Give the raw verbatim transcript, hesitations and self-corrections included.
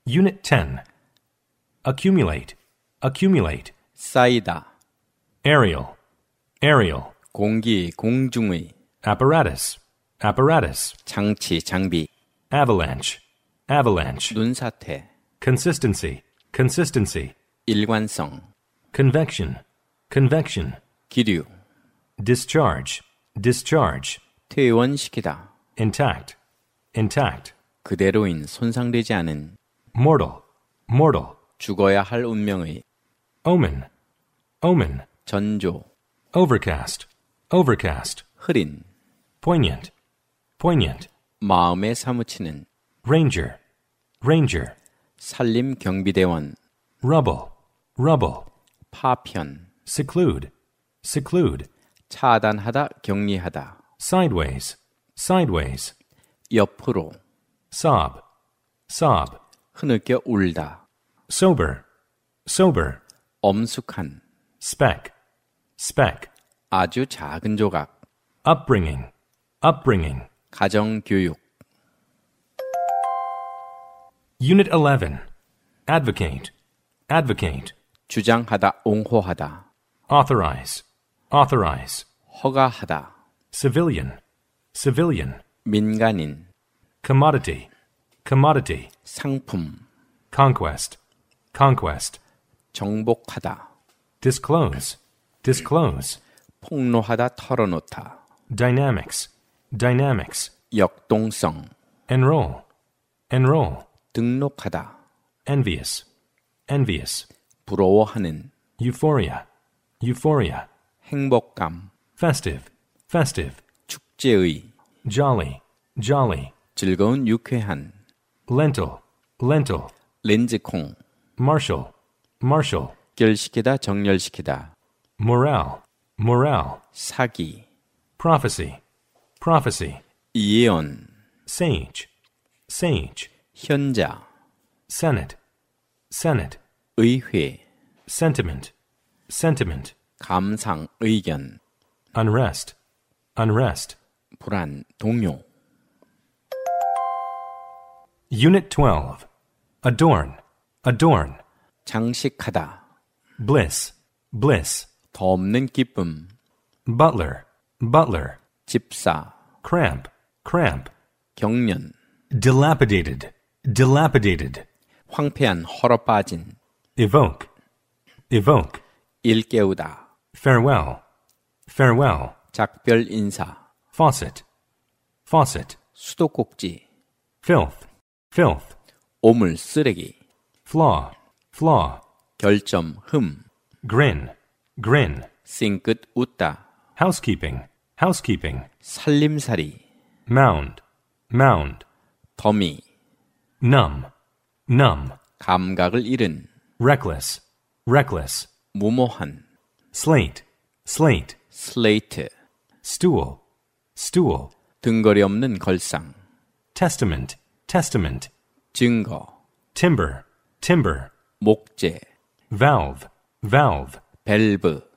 Unit ten. Accumulate, accumulate. 쌓이다. Aerial, aerial. 공기, 공중의. Apparatus, apparatus. 장치, 장비. Avalanche, avalanche. 눈사태. Consistency, consistency. 일관성. Convection, convection. 기류. Discharge, discharge. 퇴원시키다. Intact, intact. 그대로인 손상되지 않은. Mortal, mortal. 죽어야 할 운명의. Omen, omen. 전조. Overcast, overcast. 흐린. Poignant, poignant. 마음에 사무치는. Ranger, ranger. 산림 경비대원. Rubble, rubble. 파편. Seclude, seclude. 차단하다, 격리하다. Sideways, sideways. 옆으로. Sob, sob. 흐느껴 울다. Sober, sober. 엄숙한. Speck, speck. 아주 작은 조각. Upbringing, upbringing. 가정교육. Unit eleven. Advocate, advocate. 주장하다, 옹호하다. Authorize, authorize. 허가하다. Civilian, civilian. 민간인. Commodity, commodity. 상품. Conquest, conquest. 정복하다. Disclose, disclose. 폭로하다, 털어놓다. Dynamics, dynamics. 역동성. Enroll, enroll. 등록하다. Envious, envious. 부러워하는. Euphoria, euphoria. 행복감. Festive, festive. 축제의. Jolly, jolly. 즐거운 유쾌한. Lentil, lentil. 렌즈콩. Marshal, marshal. 결시키다, 정렬시키다. Morale, morale. 사기. Prophecy, prophecy. 예언. Sage, sage. 현자. Senate, senate. 의회. Sentiment, sentiment. 감상, 의견. Unrest, unrest. 불안, 동요. Unit twelve. Adorn, adorn. 장식하다. Bliss, bliss. 더 없는 기쁨. Butler, butler. 집사. Cramp, cramp. 경련. Dilapidated, dilapidated. 황폐한, 헐어빠진. Evoke, evoke. 일깨우다. Farewell, farewell. 작별 인사. Faucet, faucet. 수도꼭지. Filth, filth. 오물, 쓰레기. Flaw, flaw. 결점, 흠. Grin, grin. 싱긋, 웃다. Housekeeping, housekeeping. 살림살이. Mound, mound. 더미. Numb, numb. 감각을 잃은. Reckless, reckless. 무모한. Slate, slate. 슬레이트. Stool, stool. 등거리 없는 걸상. Testament, testament. 증거. Timber, timber. 목재. Valve, valve. 밸브.